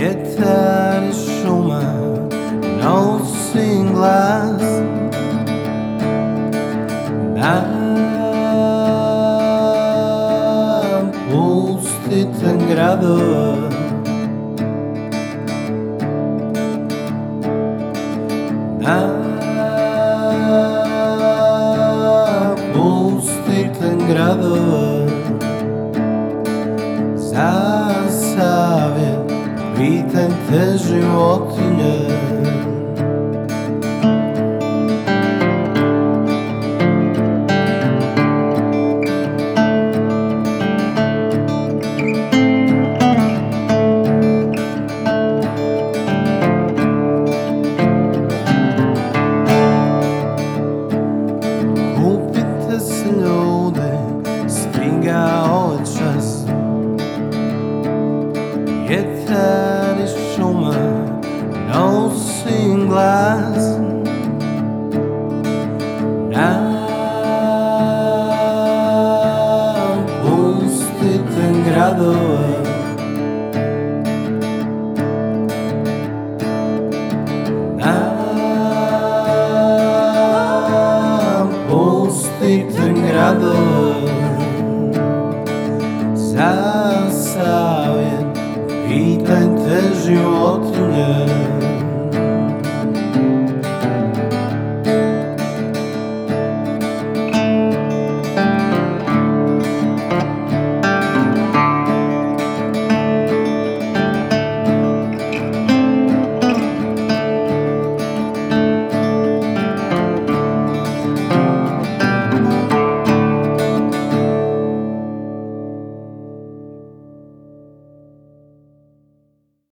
Vjetar i šuma nosim glas, pustitan gradova, pustitan gradova. Za savjet pitam te životinje, kupite se ljude, stiga ovaj čas. Vjetar i šuma nosim glas, pustitan gradova, pustitan gradova. Za savjet pitajte životinje.